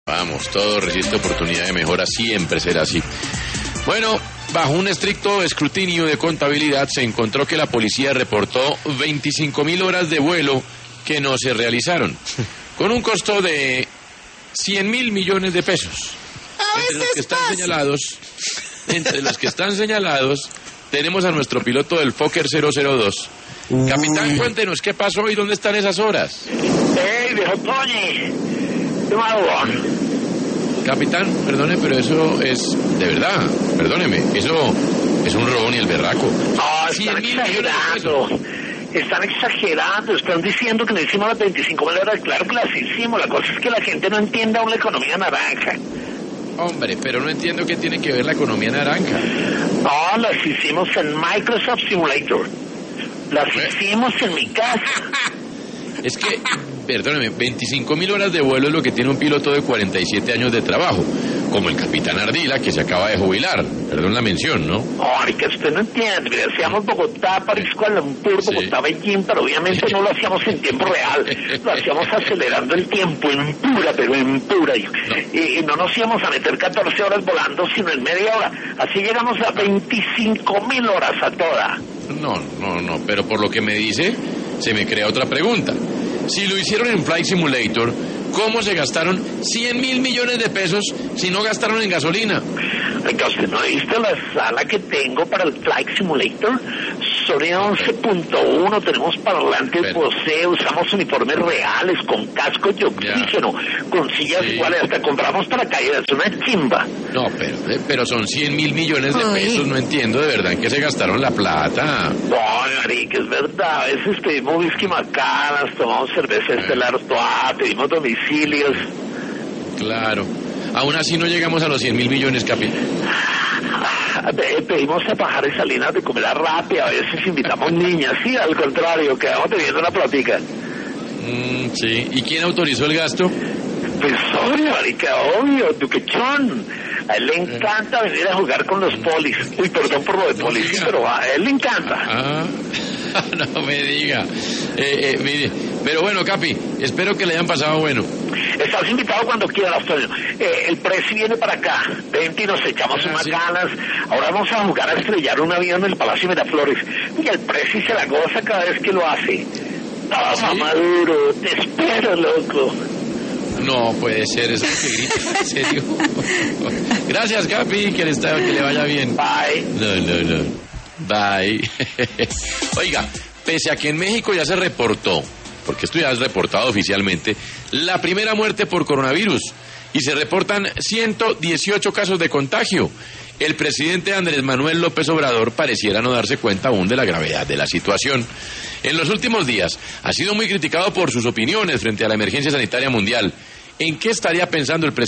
Vamos, todo resiste oportunidad de mejora, siempre será así. Bueno, bajo un estricto escrutinio de contabilidad se encontró que la policía reportó 25.000 horas de vuelo que no se realizaron, con un costo de 100.000 millones de pesos. Entre los que están señalados, tenemos a nuestro piloto del Fokker 002. Capitán, cuéntenos qué pasó y dónde están esas horas. ¡Ey, viejo Toñi! ¿Qué más, Capitán, perdone, pero eso es de verdad, perdóneme, eso es un robo ni el berraco. No, están exagerando. Están exagerando, están diciendo que no hicimos las 25.000 horas. Claro que las hicimos, la cosa es que la gente no entiende aún la economía naranja. Hombre, pero no entiendo qué tiene que ver la economía naranja. No, las hicimos en Microsoft Simulator. Las hicimos en mi casa. Es que, perdóneme, 25.000 horas de vuelo es lo que tiene un piloto de 47 años de trabajo, como el capitán Ardila, que se acaba de jubilar. Perdón la mención, ¿no? Ay, que usted no entiende. Mire, hacíamos Bogotá, París, Kuala Lumpur, Bogotá, Beijing, pero obviamente no lo hacíamos en tiempo real. Lo hacíamos acelerando el tiempo, en pura, pero en pura. Y no nos íbamos a meter 14 horas volando, sino en media hora. Así llegamos a 25.000 horas a toda. No, pero por lo que me dice, se me crea otra pregunta. Si lo hicieron en Flight Simulator, ¿cómo se gastaron 100.000 millones de pesos si no gastaron en gasolina? Oiga, ¿usted no ha visto la sala que tengo para el Flight Simulator? Sony 11.1, tenemos parlantes Bose, usamos uniformes reales, con cascos de oxígeno, con sillas iguales, hasta compramos paracaídas, es una chimba. No, pero son 100.000 millones de pesos, no entiendo de verdad en qué se gastaron la plata. No, marica, es verdad, a veces pedimos whisky Macallan, tomamos cerveza Estelar Artois, pedimos domicilios. Claro. Aún así no llegamos a los 100.000 millones, Capi. Pedimos a Pajares Salinas de comida rápida, a veces invitamos niñas, sí, al contrario, quedamos teniendo una plática. Sí, ¿y quién autorizó el gasto? Pues obvio, marica, obvio, Duquechón. A él le encanta venir a jugar con los polis. Uy, perdón por lo de polis, pero a él le encanta. No me diga. Mire, pero bueno, Capi, espero que le hayan pasado bueno. Estás invitado cuando quieras, Toño. El Presi viene para acá. Vente y nos echamos unas ganas. Ahora vamos a jugar a estrellar un avión en el Palacio Miraflores. Y el Presi se la goza cada vez que lo hace. Toma, Maduro, te espero, loco. No puede ser, eso que grita, en serio. Gracias, Capi, que le vaya bien. Bye. No. Bye. Oiga, pese a que en México ya se reportó, porque esto ya es reportado oficialmente, la primera muerte por coronavirus, y se reportan 118 casos de contagio, el presidente Andrés Manuel López Obrador pareciera no darse cuenta aún de la gravedad de la situación. En los últimos días ha sido muy criticado por sus opiniones frente a la emergencia sanitaria mundial. ¿En qué estaría pensando el presidente?